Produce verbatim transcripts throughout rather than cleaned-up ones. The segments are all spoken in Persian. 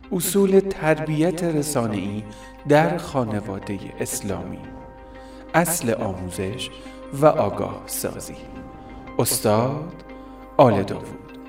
اصول تربیت رسانه‌ای در خانواده اسلامی، اصل آموزش و آگاه سازی. استاد آل داوود.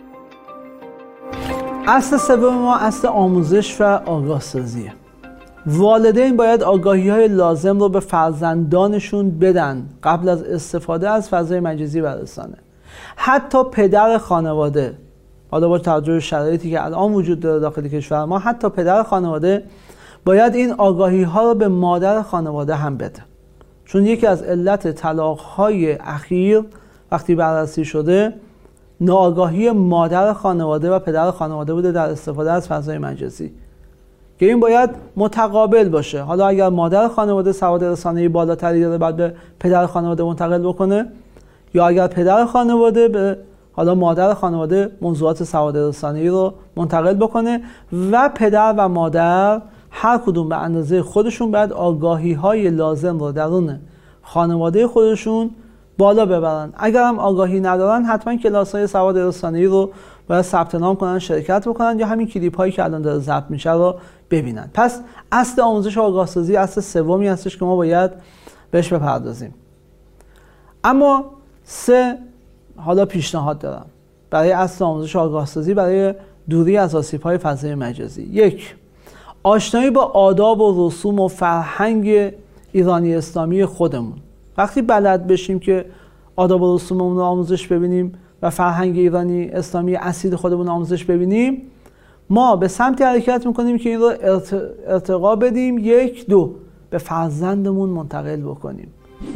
اصل سوم ما اصل آموزش و آگاه سازیه. والدین باید آگاهی‌های لازم رو به فرزندانشون بدن قبل از استفاده از فضای مجازی و رسانه. حتی پدر خانواده، حالا با توجه به شرایطی که الان وجود داره داخل کشور ما، حتی پدر خانواده باید این آگاهی‌ها رو به مادر خانواده هم بده. چون یکی از علت طلاق‌های اخیر وقتی بررسی شده، ناآگاهی مادر خانواده و پدر خانواده بوده در استفاده از فضای مجازی، که این باید متقابل باشه. حالا اگر مادر خانواده سواد رسانه‌ای بالاتری داره، بعد به پدر خانواده منتقل بکنه، یا اگر پدر خانواده به حالا مادر خانواده موضوعات سواد رسانه‌ای رو منتقل بکنه، و پدر و مادر هر کدوم به اندازه خودشون باید آگاهی‌های لازم رو درون خانواده خودشون بالا ببرن. اگر هم آگاهی ندارن، حتما کلاس‌های سواد رسانه‌ای رو باید ثبت نام کنن، شرکت بکنن، یا همین کلیپ‌هایی که الان داره ضبط میشه رو ببینن. پس اصل آموزش و آگاهسازی اصل سومی هستش که ما باید بهش بپردازیم. اما سه حالا پیشنهاد دارم برای اصل آموزش و آگاهسازی برای دوری از آسیب‌های فضای مجازی. یک، آشنایی با آداب و رسوم و فرهنگ ایرانی اسلامی خودمون. وقتی بلد بشیم که آداب و رسوممون رو آموزش ببینیم و فرهنگ ایرانی اسلامی اصیل خودمون آموزش ببینیم، ما به سمت حرکت میکنیم که این رو ارتقا بدیم. یک، دو، به فرزندمون منتقل بکنیم.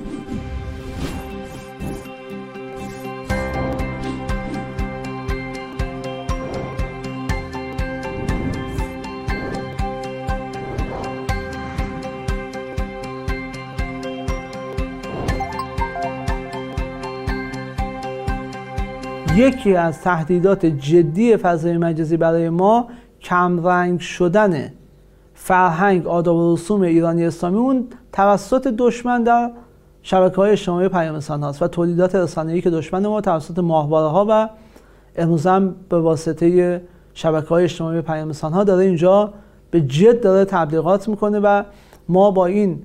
یکی از تهدیدات جدی فضای مجازی برای ما کمرنگ شدن فرهنگ، آداب و رسوم ایرانی اسلامی اون توسط دشمن در شبکه‌های اجتماعی پیام رسان هاست و تولیدات رسانه‌ای که دشمن ما توسط ماهواره‌ها و امروز هم به واسطه شبکه‌های اجتماعی پیام رسان ها داره اینجا به جد داره تبلیغات میکنه، و ما با این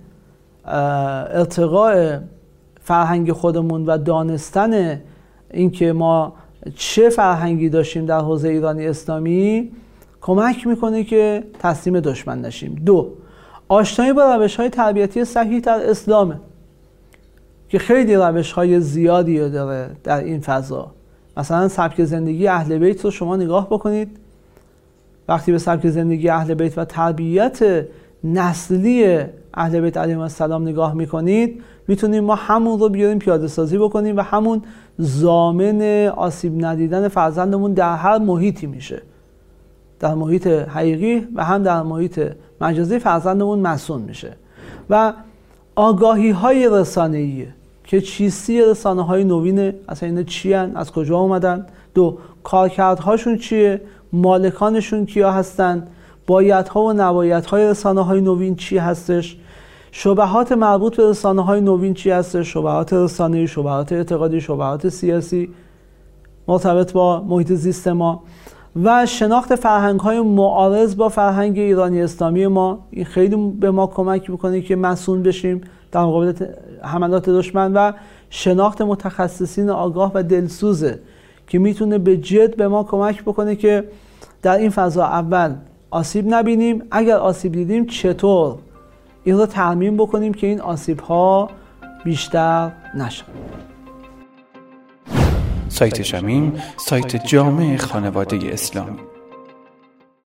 ارتقاء فرهنگ خودمون و دانستن اینکه ما چه فرهنگی داشتیم در حوزه ایرانی اسلامی کمک میکنه که تسلیم دشمن نشیم. دو، آشنایی با روش‌های تربیتی صحیح در اسلامه که خیلی روش‌های زیادی داره در این فضا. مثلا سبک زندگی اهل بیت رو شما نگاه بکنید. وقتی به سبک زندگی اهل بیت و تربیت نسلی اهل بیت علیهم السلام نگاه میکنید، میتونیم ما همون رو بیاریم پیاده سازی بکنیم و همون ضامن آسیب ندیدن فرزندمون در هر محیطی میشه. در محیط حقیقی و هم در محیط مجازی فرزندمون مصون میشه. و آگاهی های رسانه‌ای که چیستی رسانه های نوینه، اصلا اینا چی هن؟ از کجا اومدن؟ دو، کارکردهاشون چیه؟ مالکانشون کیا هستن؟ بایدها و نبایدهای رسانه های نوین چی هستش؟ شبهات مربوط به رسانه های نوین چی هستش؟ شبهات رسانه‌ای، شبهات اعتقادی، شبهات سیاسی مرتبط با محیط زیست ما، و شناخت فرهنگ های معارض با فرهنگ ایرانی اسلامی ما. این خیلی به ما کمک میکنه که مصون بشیم در مقابل حملات دشمن، و شناخت متخصصین آگاه و دلسوزه که میتونه به جد به ما کمک بکنه که در این فضا اول آسیب نبینیم، اگر آسیب دیدیم چطور این رو ترمیم بکنیم که این آسیب ها بیشتر نشن. سایت شمیم، سایت جامع خانواده اسلامی.